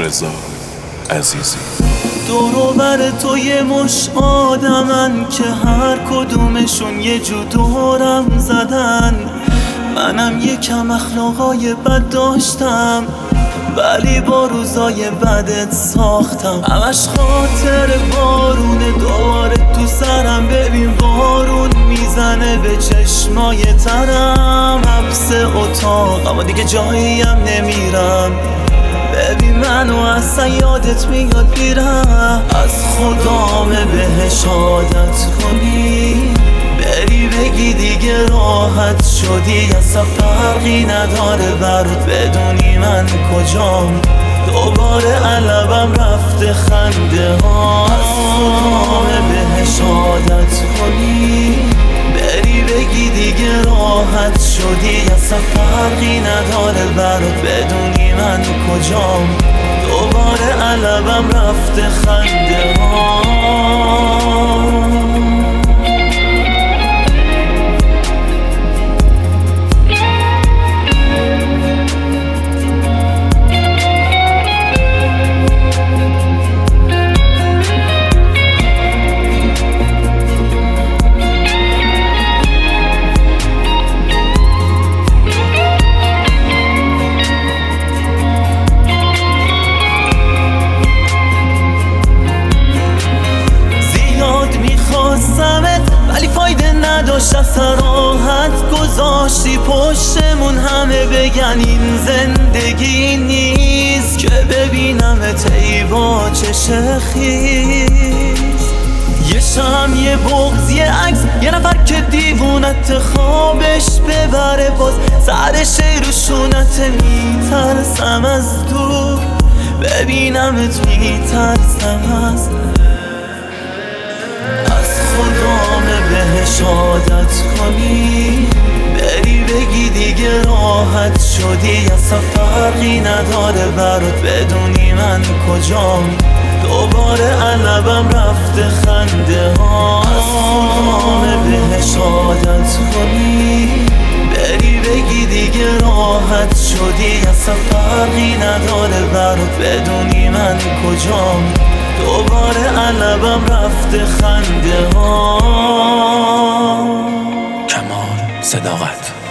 رضا عزیزی. دور و بر تو یه مش آدمن که هر کدومشون یه جو دورم زدن. منم یکم اخلاقای بد داشتم ولی با روزای بدت ساختم. همش خاطر بارونه دوباره تو سرم. ببین بارون میزنه به چشمای ترم. حبس اتاق اما دیگه جاییم نمیرم. ببین منو اصلا یادت میاد میرم. از خدامه بهش عادت کنی بری بگی دیگه راحت شدی. اصلا فرقی نداره برات بدونی من کجام. دوباره علبم رفته خنده ها. از خدامه بهش عادت کنی بری بگی دیگه راحت شدی. اصلا فرقی نداره برات بدونی من کجام. دوباره علبم رفته خنده ها. ولی فایده نداشت. از راحت گذاشتی پشتمون همه بگن این زندگی نیست. که ببینمت ای با چش خیز. یه شم یه بغض یه عکس یه نفر که دیوونت خوابش ببره. باز سر شیروشونت میترسم از دور. ببینمت میترسم از خدامه بهش عادت کنی بری بگی دیگه راحت شدی. اصلا فرقی نداره برات بدونی من کجام. دوباره علبم رفته خنده ها. از خدامه بهش عادت کنی بری بگی دیگه راحت شدی. اصلا فرقی نداره برات بدونی من کجام. دوباره علبم رفته خنده ها. کمال صداقت.